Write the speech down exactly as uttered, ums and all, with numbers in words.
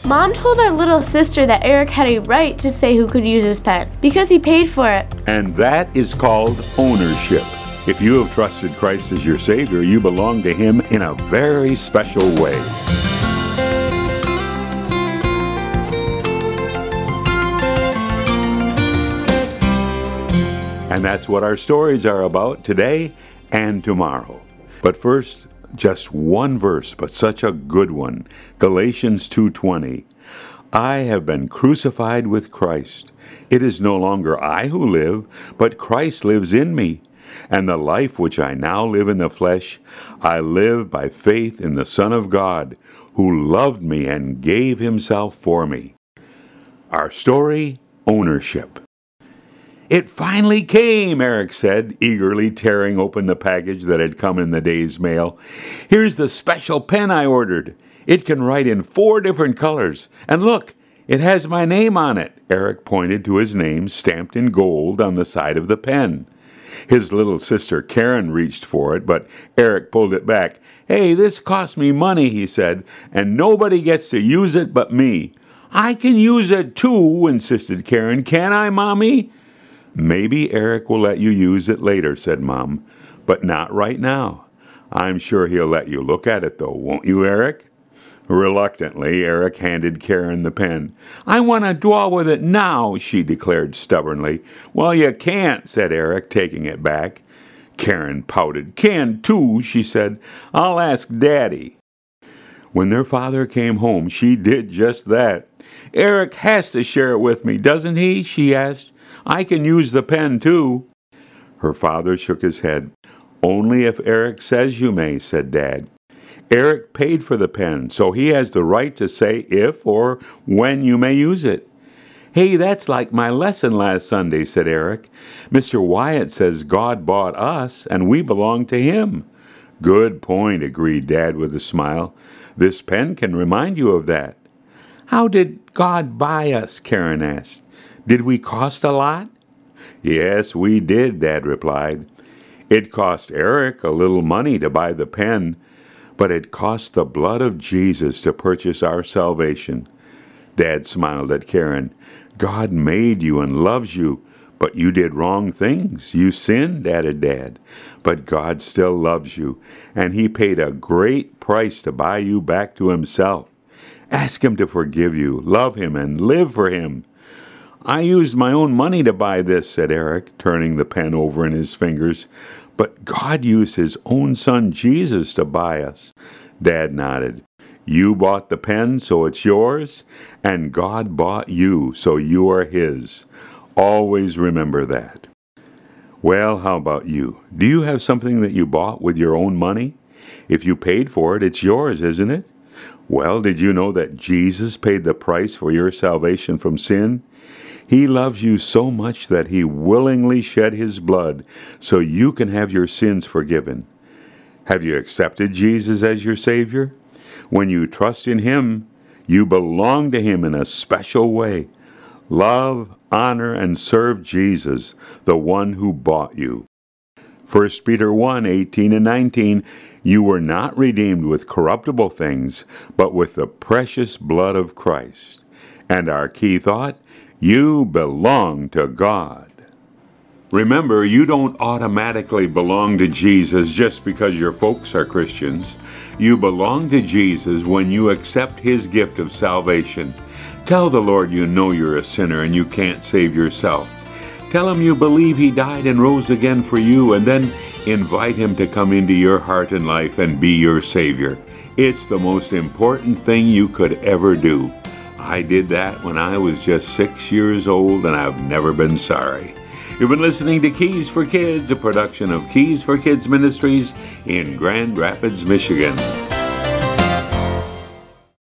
Mom told our little sister that Eric had a right to say who could use his pen because he paid for it. And that is called ownership. If you have trusted Christ as your Savior, you belong to Him in a very special way. And that's what our stories are about today and tomorrow. But first, just one verse, but such a good one. Galatians two twenty. I have been crucified with Christ. It is no longer I who live, but Christ lives in me. And the life which I now live in the flesh, I live by faith in the Son of God, who loved me and gave Himself for me. Our story, ownership. It finally came, Eric said, eagerly tearing open the package that had come in the day's mail. Here's the special pen I ordered. It can write in four different colors. And look, it has my name on it. Eric pointed to his name stamped in gold on the side of the pen. His little sister Karen reached for it, but Eric pulled it back. Hey, this cost me money, he said, and nobody gets to use it but me. I can use it too, insisted Karen. Can I, Mommy? Maybe Eric will let you use it later, said Mom, but not right now. I'm sure he'll let you look at it, though, won't you, Eric? Reluctantly, Eric handed Karen the pen. I want to draw with it now, she declared stubbornly. Well, you can't, said Eric, taking it back. Karen pouted. Can too, she said. I'll ask Daddy. When their father came home, she did just that. Eric has to share it with me, doesn't he? She asked. I can use the pen, too. Her father shook his head. Only if Eric says you may, said Dad. Eric paid for the pen, so he has the right to say if or when you may use it. Hey, that's like my lesson last Sunday, said Eric. Mister Wyatt says God bought us, and we belong to Him. Good point, agreed Dad with a smile. This pen can remind you of that. How did God buy us? Karen asked. Did we cost a lot? Yes, we did, Dad replied. It cost Eric a little money to buy the pen, but it cost the blood of Jesus to purchase our salvation. Dad smiled at Karen. God made you and loves you, but you did wrong things. You sinned, added Dad. But God still loves you, and He paid a great price to buy you back to Himself. Ask Him to forgive you, love Him, and live for Him. I used my own money to buy this, said Eric, turning the pen over in his fingers. But God used His own Son, Jesus, to buy us. Dad nodded. You bought the pen, so it's yours, and God bought you, so you are His. Always remember that. Well, how about you? Do you have something that you bought with your own money? If you paid for it, it's yours, isn't it? Well, did you know that Jesus paid the price for your salvation from sin? He loves you so much that He willingly shed His blood so you can have your sins forgiven. Have you accepted Jesus as your Savior? When you trust in Him, you belong to Him in a special way. Love, honor, and serve Jesus, the one who bought you. First Peter one, eighteen and nineteen, you were not redeemed with corruptible things, but with the precious blood of Christ. And our key thought, you belong to God. Remember, you don't automatically belong to Jesus just because your folks are Christians. You belong to Jesus when you accept His gift of salvation. Tell the Lord you know you're a sinner and you can't save yourself. Tell Him you believe He died and rose again for you, and then invite Him to come into your heart and life and be your Savior. It's the most important thing you could ever do. I did that when I was just six years old, and I've never been sorry. You've been listening to Keys for Kids, a production of Keys for Kids Ministries in Grand Rapids, Michigan.